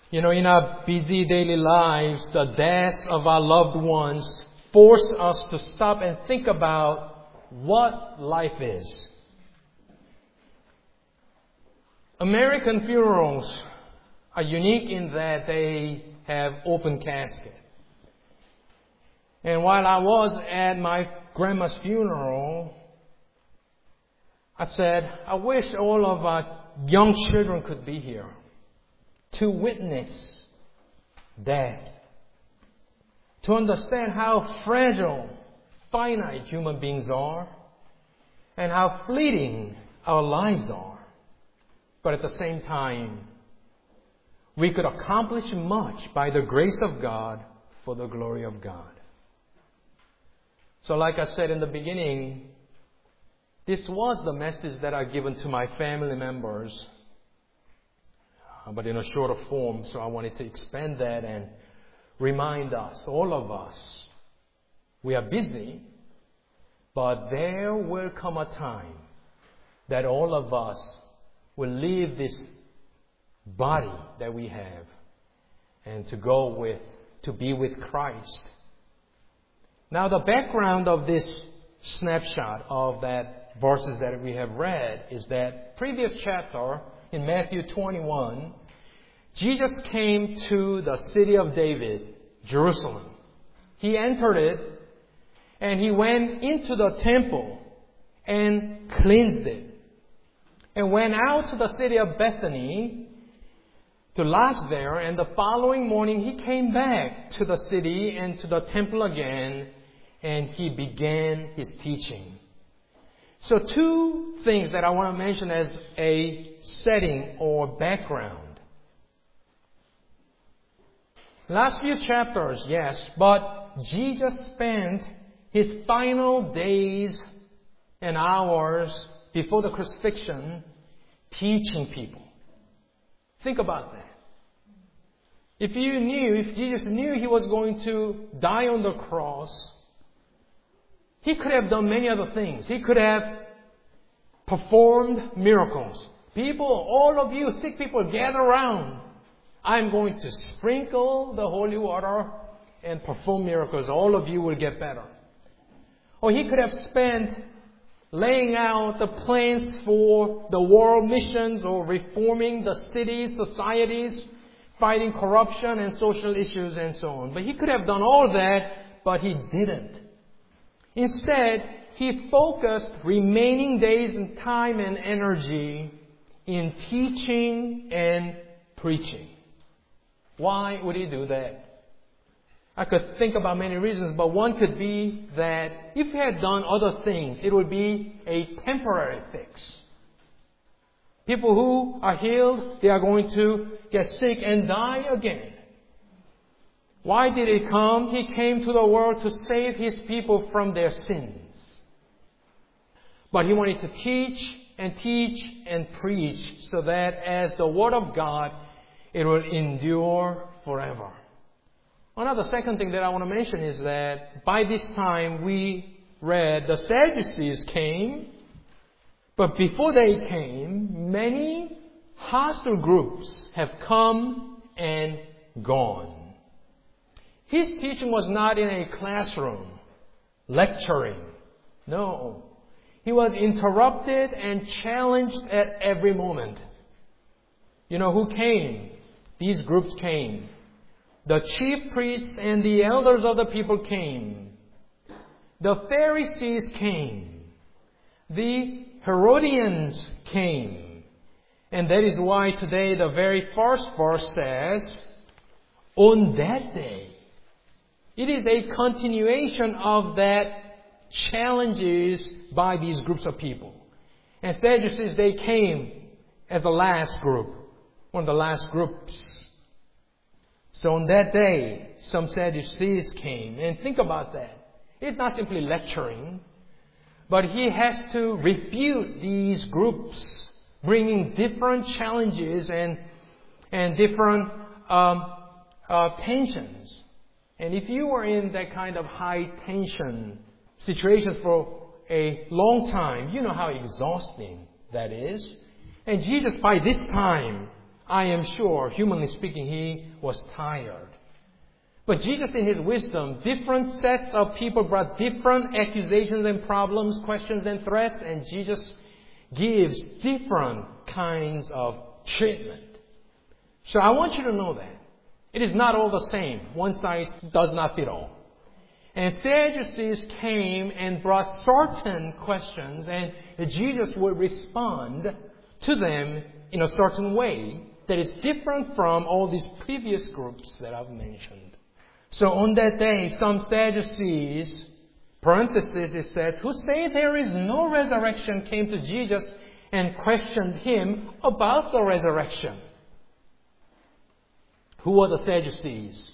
You know, in our busy daily lives, the deaths of our loved ones force us to stop and think about what life is. American funerals are unique in that they have open casket. And while I was at my grandma's funeral, I said, I wish all of our young children could be here to witness death, to understand how fragile, finite human beings are, and how fleeting our lives are. But at the same time, we could accomplish much by the grace of God for the glory of God. So like I said in the beginning, this was the message that I given to my family members, but in a shorter form. So I wanted to expand that and remind us, all of us, we are busy, but there will come a time that all of us will leave this body that we have and to be with Christ. Now the background of this snapshot of that verses that we have read is that previous chapter in Matthew 21, Jesus came to the city of David, Jerusalem. He entered it and he went into the temple and cleansed it, and went out to the city of Bethany to lodge there. And the following morning he came back to the city and to the temple again, and he began his teaching. So two things that I want to mention as a setting or background. Last few chapters, yes, but Jesus spent his final days and hours before the crucifixion teaching people. Think about that. If Jesus knew he was going to die on the cross, he could have done many other things. He could have performed miracles. People, all of you sick people, gather around. I'm going to sprinkle the holy water and perform miracles. All of you will get better. Or he could have spent laying out the plans for the world missions or reforming the cities, societies, fighting corruption and social issues and so on. But he could have done all that, but he didn't. Instead, he focused remaining days and time and energy in teaching and preaching. Why would he do that? I could think about many reasons, but one could be that if he had done other things, it would be a temporary fix. People who are healed, they are going to get sick and die again. Why did he come? He came to the world to save his people from their sins. But he wanted to teach and preach so that as the Word of God, it will endure forever. Another second thing that I want to mention is that by this time we read the Sadducees came, but before they came, many hostile groups have come and gone. His teaching was not in a classroom, lecturing. No. He was interrupted and challenged at every moment. You know who came? These groups came. The chief priests and the elders of the people came. The Pharisees came. The Herodians came. And that is why today the very first verse says, on that day. It is a continuation of that challenges by these groups of people. And Sadducees, they came as the last group, one of the last groups. So on that day, some Sadducees came. And think about that. It's not simply lecturing, but he has to refute these groups, bringing different challenges and different tensions. And if you were in that kind of high tension situations for a long time, you know how exhausting that is. And Jesus, by this time, I am sure, humanly speaking, he was tired. But Jesus, in his wisdom, different sets of people brought different accusations and problems, questions and threats, and Jesus gives different kinds of treatment. So I want you to know that. It is not all the same. One size does not fit all. And Sadducees came and brought certain questions, and Jesus would respond to them in a certain way that is different from all these previous groups that I've mentioned. So on that day, some Sadducees, parenthesis it says, who say there is no resurrection, came to Jesus and questioned him about the resurrection. Who were the Sadducees?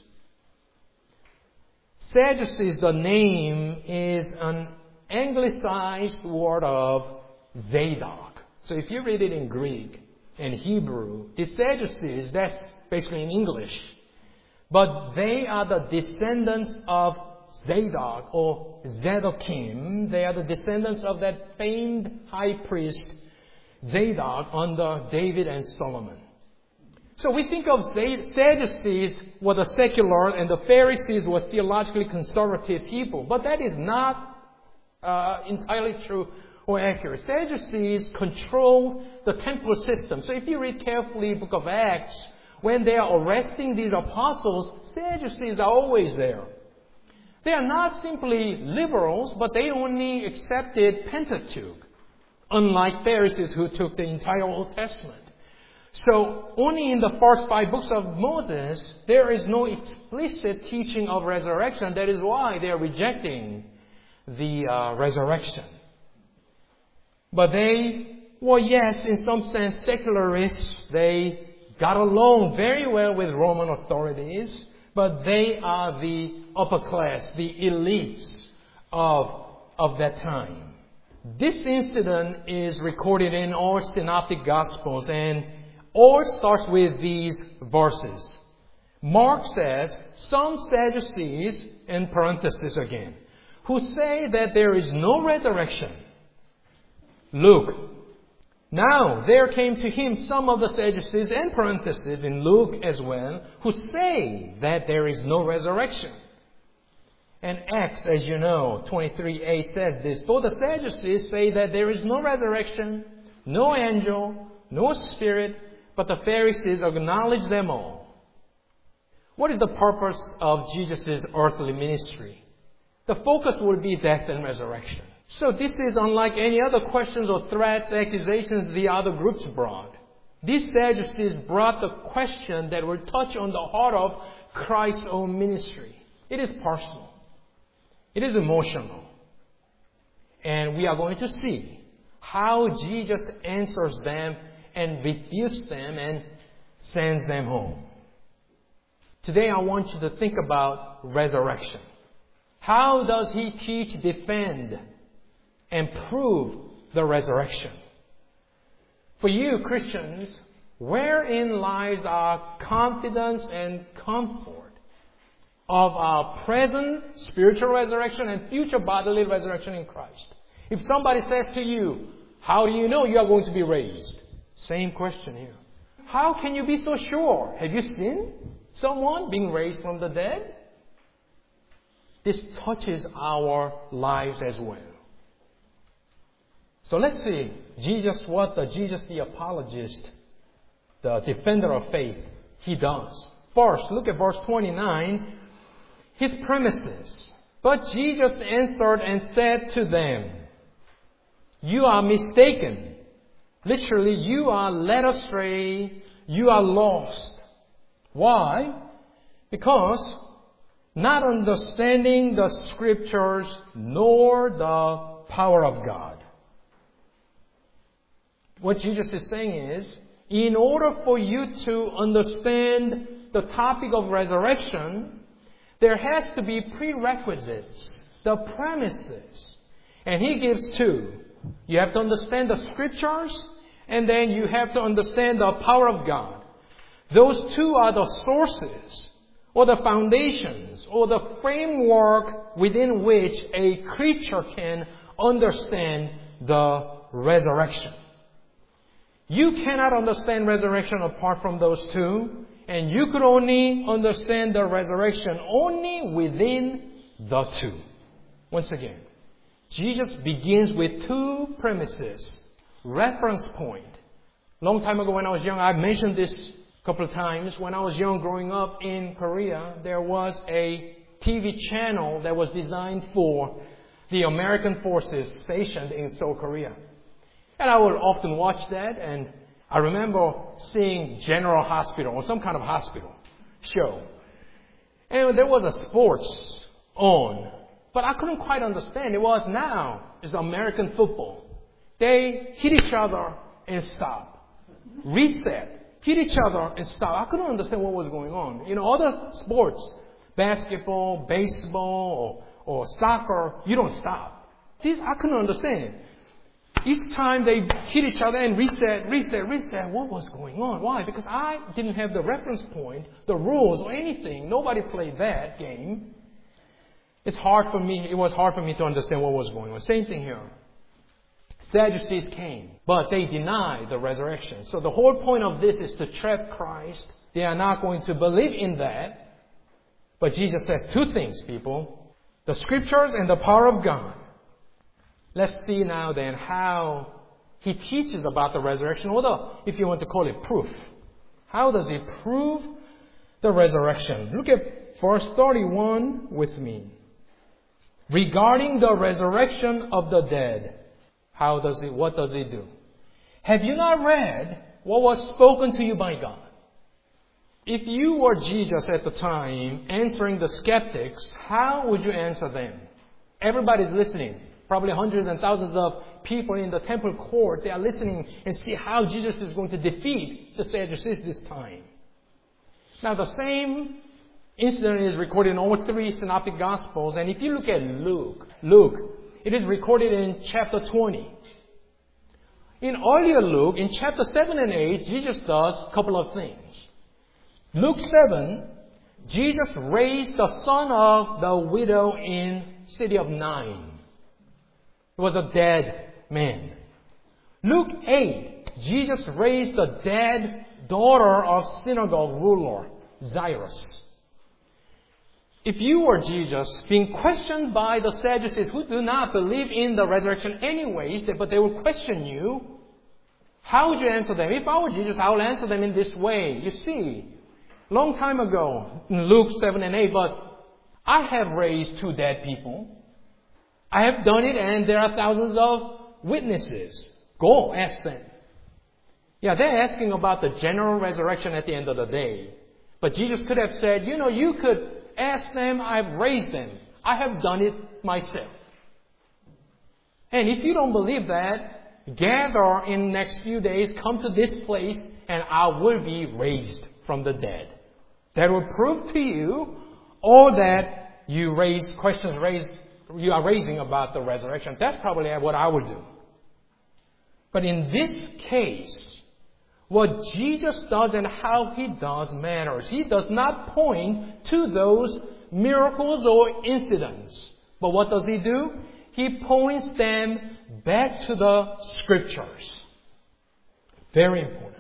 Sadducees, the name is an anglicized word of Zadok. So if you read it in Greek and Hebrew, the Sadducees, that's basically in English. But they are the descendants of Zadok or Zadokim. They are the descendants of that famed high priest Zadok under David and Solomon. So we think of Sadducees were the secular and the Pharisees were theologically conservative people. But that is not entirely true or accurate. Sadducees controlled the temple system. So if you read carefully the book of Acts, when they are arresting these apostles, Sadducees are always there. They are not simply liberals, but they only accepted Pentateuch, unlike Pharisees who took the entire Old Testament. So only in the first 5 books of Moses, there is no explicit teaching of resurrection. That is why they are rejecting the resurrection. But they were, yes, in some sense, secularists. They got along very well with Roman authorities, but they are the upper class, the elites of that time. This incident is recorded in all synoptic gospels, and all starts with these verses. Mark says, some Sadducees, in parenthesis again, who say that there is no resurrection. Luke, now there came to him some of the Sadducees, in parenthesis in Luke as well, who say that there is no resurrection. And Acts, as you know, 23:8 says this, for the Sadducees say that there is no resurrection, no angel, no spirit, but the Pharisees acknowledge them all. What is the purpose of Jesus' earthly ministry? The focus will be death and resurrection. So this is unlike any other questions or threats, accusations the other groups brought. These Sadducees brought the question that will touch on the heart of Christ's own ministry. It is personal. It is emotional. And we are going to see how Jesus answers them and refutes them and sends them home. Today I want you to think about resurrection. How does he teach, defend, and prove the resurrection? For you Christians, wherein lies our confidence and comfort of our present spiritual resurrection and future bodily resurrection in Christ? If somebody says to you, how do you know you are going to be raised? Same question here. How can you be so sure? Have you seen someone being raised from the dead? This touches our lives as well. So let's see what Jesus the apologist, the defender of faith, he does. First, look at verse 29, his premises. But Jesus answered and said to them, you are mistaken. Literally, you are led astray, you are lost. Why? Because not understanding the Scriptures nor the power of God. What Jesus is saying is, in order for you to understand the topic of resurrection, there has to be prerequisites, the premises. And he gives 2. You have to understand the Scriptures, and then you have to understand the power of God. Those 2 are the sources, or the foundations, or the framework within which a creature can understand the resurrection. You cannot understand resurrection apart from those two. And you could only understand the resurrection only within the two. Once again, Jesus begins with two premises. Reference point. Long time ago when I was young, I've mentioned this a couple of times. When I was young growing up in Korea, there was a TV channel that was designed for the American forces stationed in Seoul, Korea. And I would often watch that, and I remember seeing General Hospital or some kind of hospital show. And there was a sports on, but I couldn't quite understand. It was now, it's American football. They hit each other and stop. Reset. Hit each other and stop. I couldn't understand what was going on. Other sports, basketball, baseball, or soccer, you don't stop. These I couldn't understand. Each time they hit each other and reset. What was going on? Why? Because I didn't have the reference point, the rules, or anything. Nobody played that game. It was hard for me to understand what was going on. Same thing here. Sadducees came, but they denied the resurrection. So the whole point of this is to trap Christ. They are not going to believe in that. But Jesus says two things, people. The Scriptures and the power of God. Let's see now then how He teaches about the resurrection, or if you want to call it proof. How does He prove the resurrection? Look at verse 31 with me. Regarding the resurrection of the dead, what does He do? Have you not read what was spoken to you by God? If you were Jesus at the time answering the skeptics, how would you answer them? Everybody's listening. Probably hundreds and thousands of people in the temple court, they are listening and see how Jesus is going to defeat the Sadducees this time. Now the same incident is recorded in all three synoptic gospels. And if you look at Luke, it is recorded in chapter 20. In earlier Luke, in chapter 7 and 8, Jesus does a couple of things. Luke 7, Jesus raised the son of the widow in city of Nain. He was a dead man. Luke 8, Jesus raised the dead daughter of synagogue ruler Jairus. If you were Jesus, being questioned by the Sadducees who do not believe in the resurrection anyways, but they will question you, how would you answer them? If I were Jesus, I will answer them in this way. You see, long time ago, in Luke 7 and 8, but I have raised two dead people. I have done it, and there are thousands of witnesses. Go, ask them. Yeah, they're asking about the general resurrection at the end of the day. But Jesus could have said, you could ask them, I've raised them. I have done it myself. And if you don't believe that, gather in the next few days, come to this place, and I will be raised from the dead. That will prove to you all that you are raising about the resurrection. That's probably what I would do. But in this case, what Jesus does and how He does matters. He does not point to those miracles or incidents. But what does He do? He points them back to the Scriptures. Very important.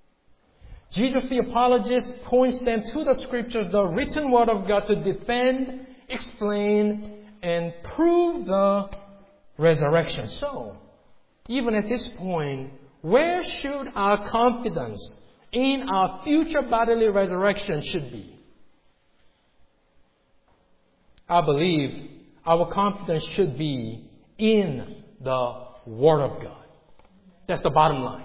Jesus the apologist points them to the Scriptures, the written Word of God, to defend, explain, and prove the resurrection. So, even at this point, where should our confidence in our future bodily resurrection should be? I believe our confidence should be in the Word of God. That's the bottom line.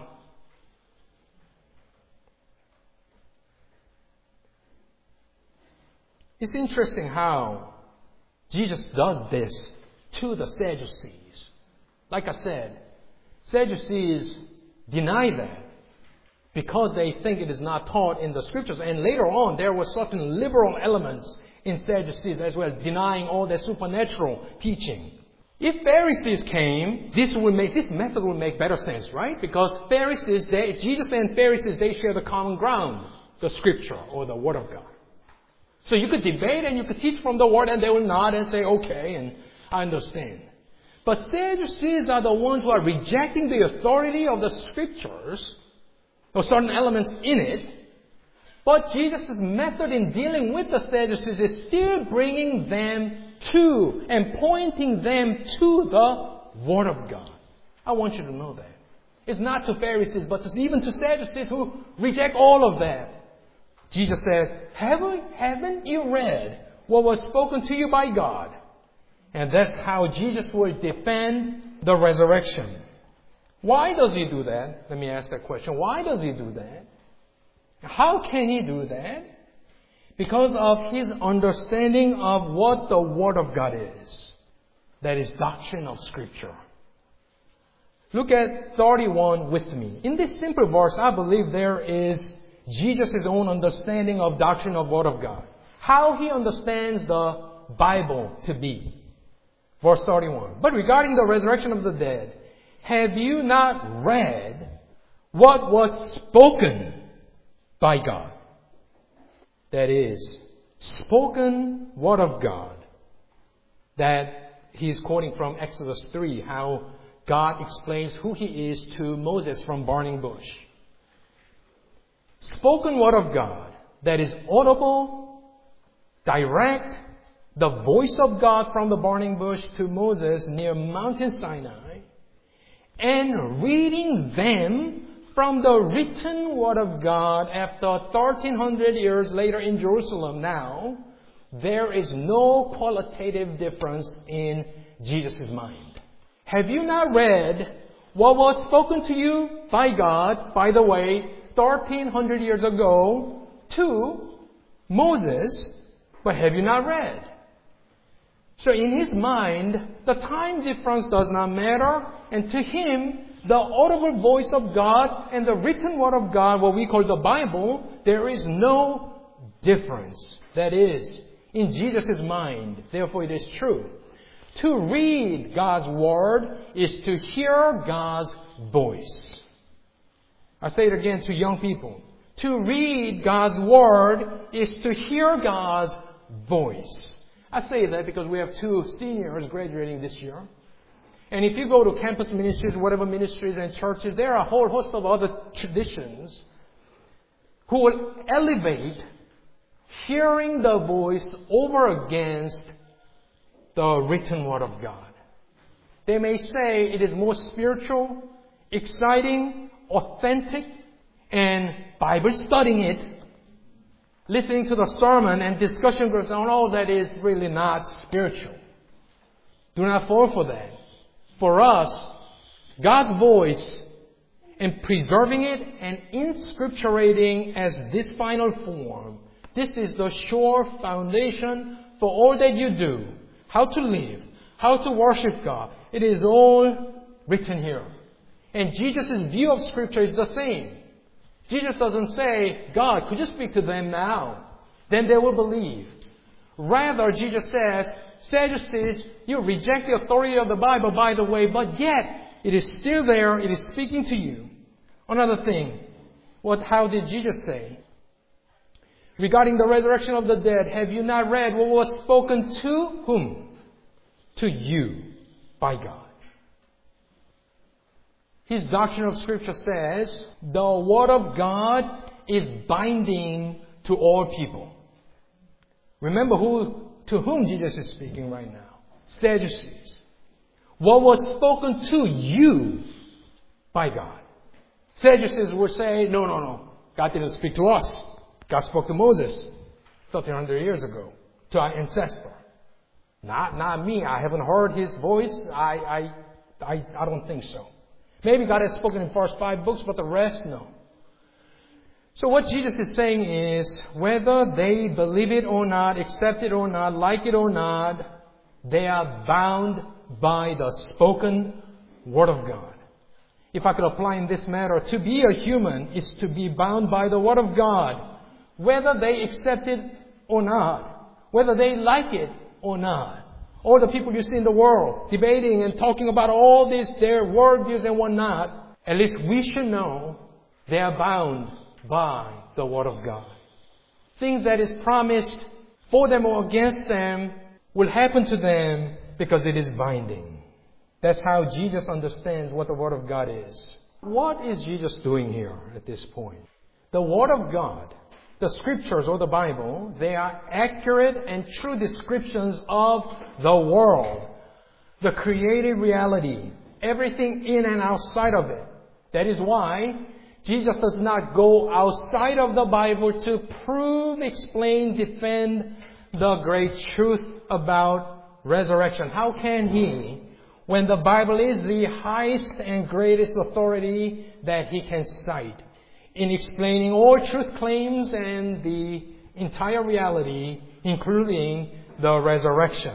It's interesting how Jesus does this to the Sadducees. Like I said, Sadducees deny that because they think it is not taught in the Scriptures. And later on, there were certain liberal elements in Sadducees as well, denying all their supernatural teaching. If Pharisees came, this method would make better sense, right? Because Jesus and Pharisees, they share the common ground, the Scripture or the Word of God. So you could debate and you could teach from the Word, and they will nod and say, okay, and I understand. But Sadducees are the ones who are rejecting the authority of the Scriptures or certain elements in it. But Jesus' method in dealing with the Sadducees is still bringing them to and pointing them to the Word of God. I want you to know that. It's not to Pharisees, but even to Sadducees who reject all of that. Jesus says, haven't you read what was spoken to you by God? And that's how Jesus will defend the resurrection. Why does he do that? Let me ask that question. Why does he do that? How can he do that? Because of his understanding of what the Word of God is. That is doctrine of Scripture. Look at 31 with me. In this simple verse, I believe there is Jesus' own understanding of doctrine of Word of God. How he understands the Bible to be. Verse 31. But regarding the resurrection of the dead, have you not read what was spoken by God? That is, spoken Word of God. That he's quoting from Exodus 3, how God explains who He is to Moses from burning bush. Spoken Word of God that is audible, direct, the voice of God from the burning bush to Moses near Mountain Sinai, and reading them from the written Word of God after 1300 years later in Jerusalem now, there is no qualitative difference in Jesus' mind. Have you not read what was spoken to you by God, by the way, 1300 years ago to Moses, but have you not read? So in his mind, the time difference does not matter, and to him, the audible voice of God and the written Word of God, what we call the Bible, there is no difference. That is, in Jesus' mind, therefore it is true. To read God's Word is to hear God's voice. I say it again to young people. To read God's Word is to hear God's voice. I say that because we have 2 seniors graduating this year. And if you go to campus ministries, whatever ministries and churches, there are a whole host of other traditions who will elevate hearing the voice over against the written Word of God. They may say it is more spiritual, exciting, authentic, and Bible studying it, listening to the sermon and discussion groups and all that is really not spiritual. Do not fall for that. For us, God's voice and preserving it and inscripturating as this final form, this is the sure foundation for all that you do. How to live, how to worship God. It is all written here. And Jesus' view of Scripture is the same. Jesus doesn't say, God, could you speak to them now? Then they will believe. Rather, Jesus says, Sadducees, you reject the authority of the Bible, by the way, but yet it is still there. It is speaking to you. Another thing, how did Jesus say? Regarding the resurrection of the dead, have you not read what was spoken to whom? To you by God. His doctrine of Scripture says the Word of God is binding to all people. Remember to whom Jesus is speaking right now. Sadducees. What was spoken to you by God. Sadducees will say, no. God didn't speak to us. God spoke to Moses 1,300 years ago, to our ancestor. Not me. I haven't heard his voice. I don't think so. Maybe God has spoken in the first 5 books, but the rest, no. So what Jesus is saying is, whether they believe it or not, accept it or not, like it or not, they are bound by the spoken Word of God. If I could apply in this matter, to be a human is to be bound by the Word of God. Whether they accept it or not. Whether they like it or not. All the people you see in the world debating and talking about all this, their worldviews and whatnot. At least we should know they are bound by the Word of God. Things that is promised for them or against them will happen to them because it is binding. That's how Jesus understands what the Word of God is. What is Jesus doing here at this point? The Word of God, the Scriptures or the Bible, they are accurate and true descriptions of the world, the created reality, everything in and outside of it. That is why Jesus does not go outside of the Bible to prove, explain, defend the great truth about resurrection. How can He, when the Bible is the highest and greatest authority that He can cite in explaining all truth claims and the entire reality, including the resurrection?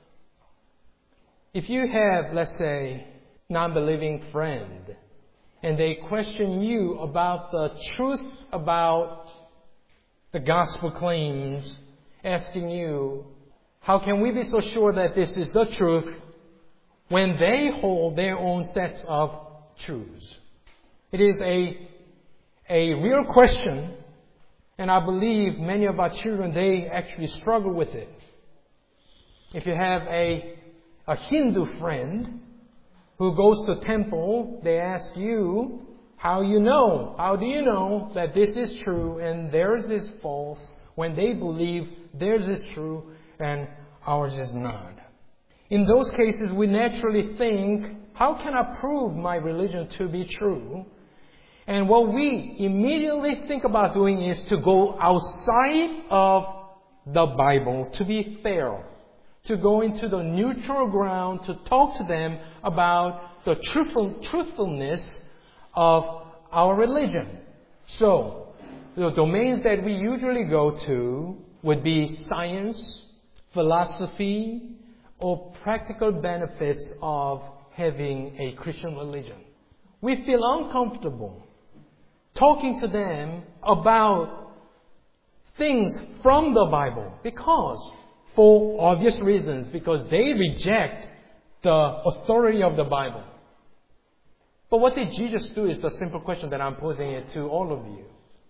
If you have, let's say, non-believing friend, and they question you about the truth about the gospel claims, asking you, how can we be so sure that this is the truth when they hold their own sets of truths? It is a real question, and I believe many of our children, they actually struggle with it. If you have a Hindu friend who goes to temple, they ask you, how do you know that this is true and theirs is false, when they believe theirs is true and ours is not? In those cases, we naturally think, how can I prove my religion to be true? And what we immediately think about doing is to go outside of the Bible, to be fair, to go into the neutral ground, to talk to them about the truthfulness of our religion. So, the domains that we usually go to would be science, philosophy, or practical benefits of having a Christian religion. We feel uncomfortable talking to them about things from the Bible because, for obvious reasons, because they reject the authority of the Bible. But what did Jesus do is the simple question that I'm posing it to all of you.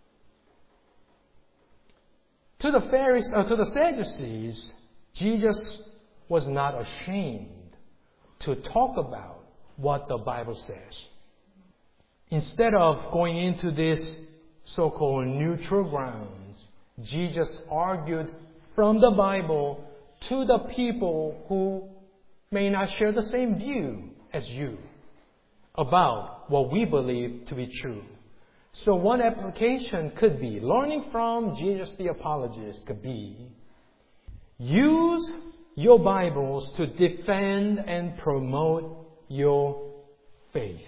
To the Sadducees, Jesus was not ashamed to talk about what the Bible says. Instead of going into this so-called neutral grounds, Jesus argued from the Bible to the people who may not share the same view as you about what we believe to be true. So one application could be, learning from Jesus the apologist could be, use your Bibles to defend and promote your faith.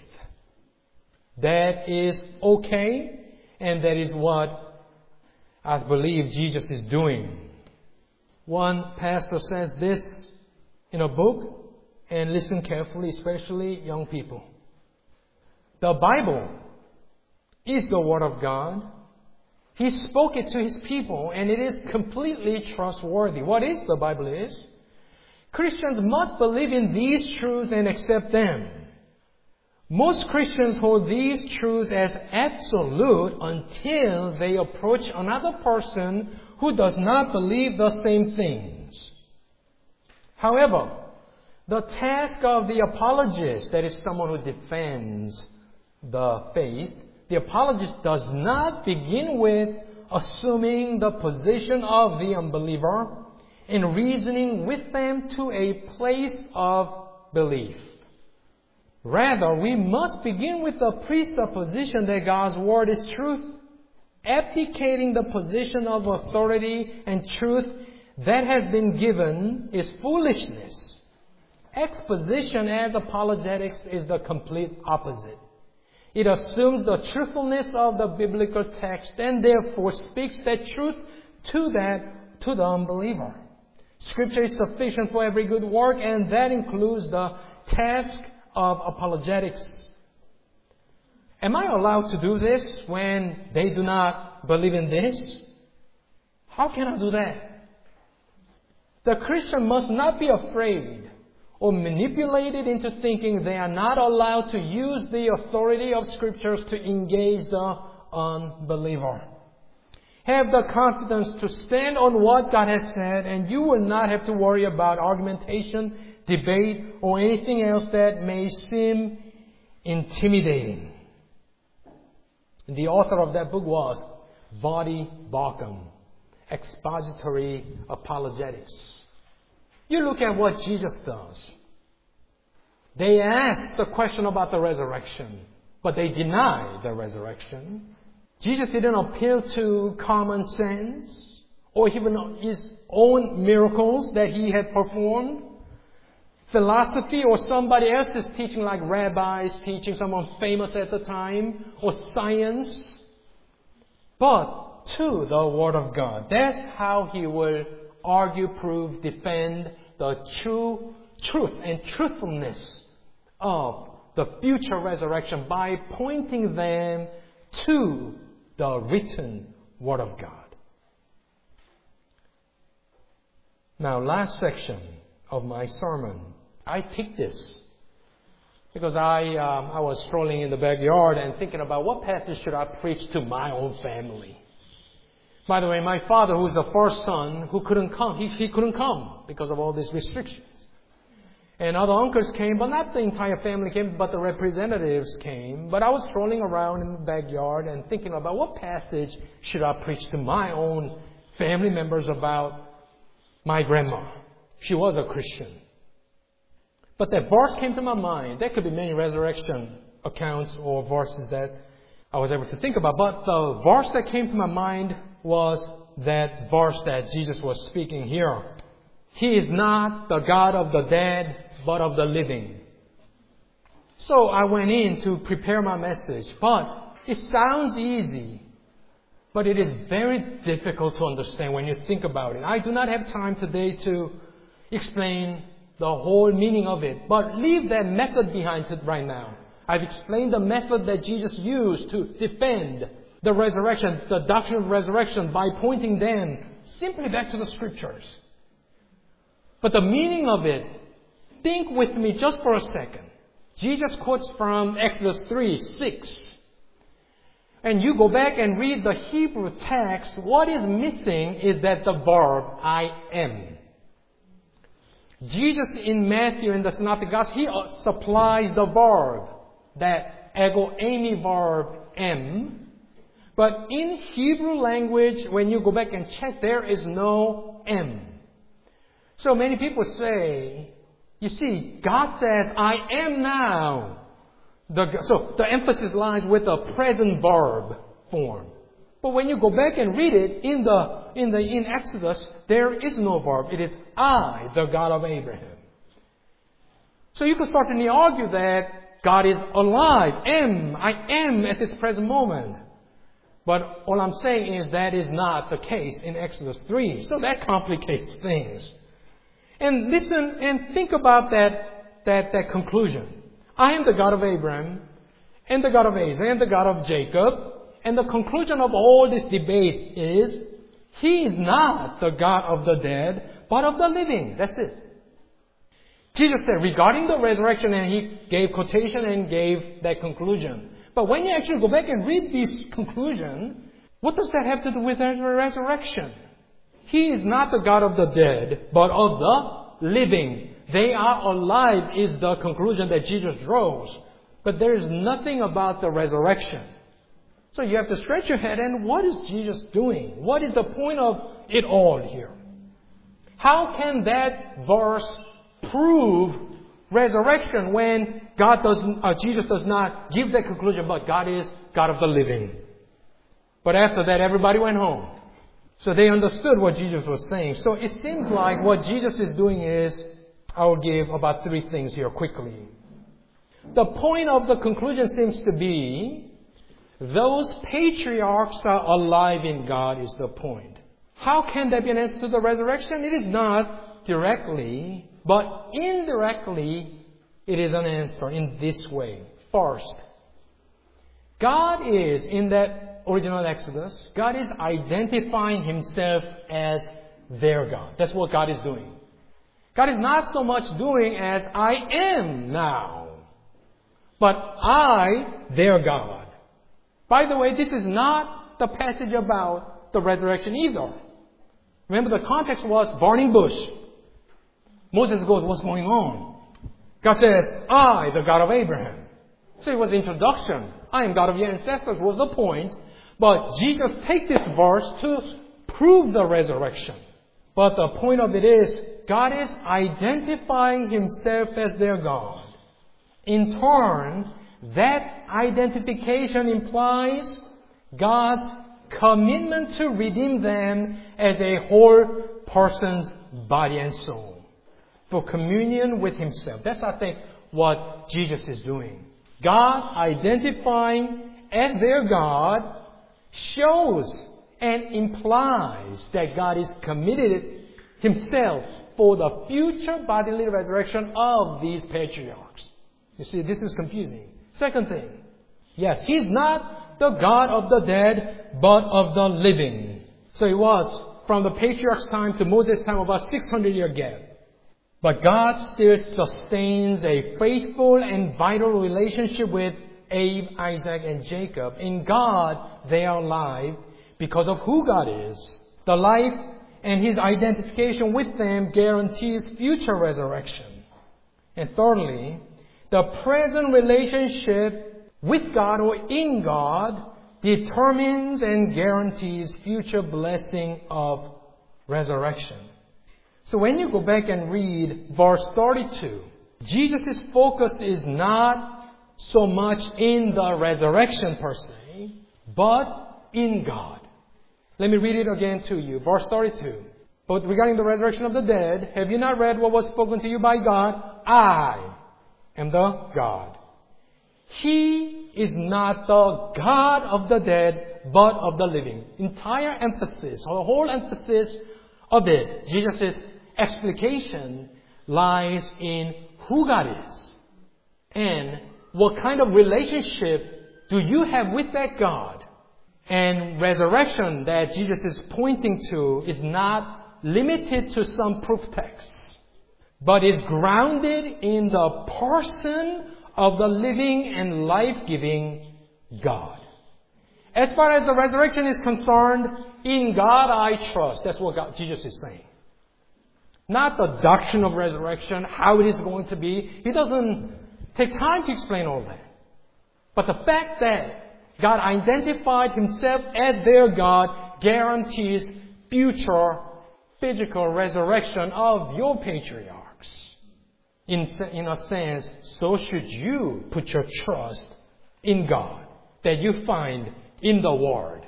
That is okay, and that is what I believe Jesus is doing. One pastor says this in a book, and listen carefully, especially young people. The Bible is the Word of God. He spoke it to His people, and it is completely trustworthy. What is the Bible is? Christians must believe in these truths and accept them. Most Christians hold these truths as absolute until they approach another person who does not believe the same things. However, the task of the apologist, that is someone who defends the faith, the apologist does not begin with assuming the position of the unbeliever and reasoning with them to a place of belief. Rather, we must begin with the presupposition that God's Word is truth. Abdicating the position of authority and truth that has been given is foolishness. Exposition as apologetics is the complete opposite. It assumes the truthfulness of the biblical text and therefore speaks that truth to the unbeliever. Scripture is sufficient for every good work, and that includes the task of apologetics. Am I allowed to do this when they do not believe in this? How can I do that? The Christian must not be afraid or manipulated into thinking they are not allowed to use the authority of Scriptures to engage the unbeliever. Have the confidence to stand on what God has said, and you will not have to worry about argumentation, debate, or anything else that may seem intimidating. And the author of that book was Voddie Baucham, Expository Apologetics. You look at what Jesus does. They ask the question about the resurrection, but they deny the resurrection. Jesus didn't appeal to common sense or even his own miracles that he had performed. Philosophy or somebody else's teaching, like rabbis teaching, someone famous at the time, or science, but to the Word of God. That's how he will argue, prove, defend the true truth and truthfulness of the future resurrection by pointing them to the written Word of God. Now, last section of my sermon, I picked this because I was strolling in the backyard and thinking about what passage should I preach to my own family. By the way, my father, who was the first son, who couldn't come, he couldn't come because of all these restrictions. And other uncles came, but not the entire family came, but the representatives came. But I was strolling around in the backyard and thinking about what passage should I preach to my own family members about my grandma. She was a Christian. But that verse came to my mind. There could be many resurrection accounts or verses that I was able to think about. But the verse that came to my mind was that verse that Jesus was speaking here. He is not the God of the dead, but of the living. So I went in to prepare my message. But it sounds easy. But it is very difficult to understand when you think about it. I do not have time today to explain the whole meaning of it. But leave that method behind it right now. I've explained the method that Jesus used to defend the resurrection, the doctrine of resurrection, by pointing them simply back to the Scriptures. But the meaning of it, think with me just for a second. Jesus quotes from Exodus 3:6. And you go back and read the Hebrew text, what is missing is that the verb, I am. Jesus in Matthew, in the Synoptic Gospel, he supplies the verb, that ego eimi verb, am. But in Hebrew language, when you go back and check, there is no am. So many people say, you see, God says, I am now. So the emphasis lies with the present verb form. But when you go back and read it in Exodus, there is no verb. It is I, the God of Abraham. So you could certainly argue that God is alive. I am at this present moment. But all I'm saying is that is not the case in Exodus 3. So that complicates things. And listen and think about that conclusion. I am the God of Abraham, and the God of Isaac, and the God of Jacob. And the conclusion of all this debate is, He is not the God of the dead, but of the living. That's it. Jesus said regarding the resurrection, and He gave quotation and gave that conclusion. But when you actually go back and read this conclusion, what does that have to do with the resurrection? He is not the God of the dead, but of the living. They are alive is the conclusion that Jesus draws. But there is nothing about the resurrection. So you have to scratch your head and what is Jesus doing? What is the point of it all here? How can that verse prove resurrection when Jesus does not give that conclusion, but God is God of the living? But after that, everybody went home. So they understood what Jesus was saying. So it seems like what Jesus is doing is, I will give about 3 things here quickly. The point of the conclusion seems to be, those patriarchs are alive in God is the point. How can that be an answer to the resurrection? It is not directly, but indirectly, it is an answer in this way. First, God is, in that original Exodus, God is identifying Himself as their God. That's what God is doing. God is not so much doing as I am now, but I, their God. By the way, this is not the passage about the resurrection either. Remember, the context was burning bush. Moses goes, what's going on? God says, I, the God of Abraham. So it was introduction. I am God of your ancestors was the point. But Jesus takes this verse to prove the resurrection. But the point of it is, God is identifying Himself as their God. In turn, that identification implies God's commitment to redeem them as a whole person's body and soul for communion with Himself. That's, I think, what Jesus is doing. God identifying as their God shows and implies that God is committed Himself for the future bodily resurrection of these patriarchs. You see, this is confusing. Second thing, yes, He's not the God of the dead, but of the living. So it was from the patriarchs' time to Moses' time about 600-year gap. But God still sustains a faithful and vital relationship with Abe, Isaac, and Jacob. In God, they are alive because of who God is. The life and His identification with them guarantees future resurrection. And thirdly, the present relationship with God or in God determines and guarantees future blessing of resurrection. So when you go back and read verse 32, Jesus' focus is not so much in the resurrection per se, but in God. Let me read it again to you. Verse 32. But regarding the resurrection of the dead, have you not read what was spoken to you by God? I am the God. He is not the God of the dead, but of the living. Entire emphasis, or the whole emphasis of it, Jesus' explication lies in who God is and what kind of relationship do you have with that God. And resurrection that Jesus is pointing to is not limited to some proof texts, but is grounded in the person of the living and life-giving God. As far as the resurrection is concerned, in God I trust. That's what Jesus is saying. Not the doctrine of resurrection, how it is going to be. He doesn't take time to explain all that. But the fact that God identified Himself as their God guarantees future physical resurrection of your patriarchs. In a sense, so should you put your trust in God that you find in the Word.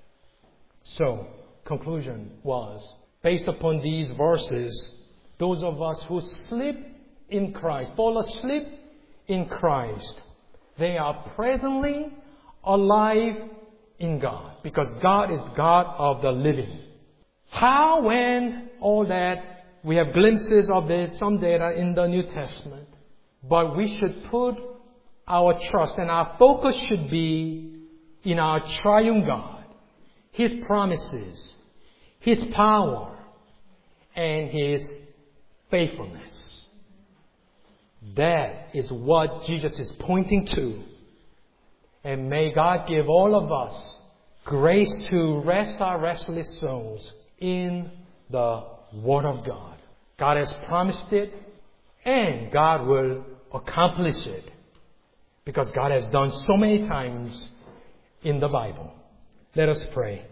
So, conclusion was, based upon these verses, those of us who sleep in Christ, fall asleep in Christ, they are presently alive in God, because God is God of the living. How, when all that, we have glimpses of it, some data in the New Testament, but we should put our trust and our focus should be in our triune God, His promises, His power, and His faithfulness. That is what Jesus is pointing to. And may God give all of us grace to rest our restless souls in the Word of God. God has promised it, and God will accomplish it, because God has done so many times in the Bible. Let us pray.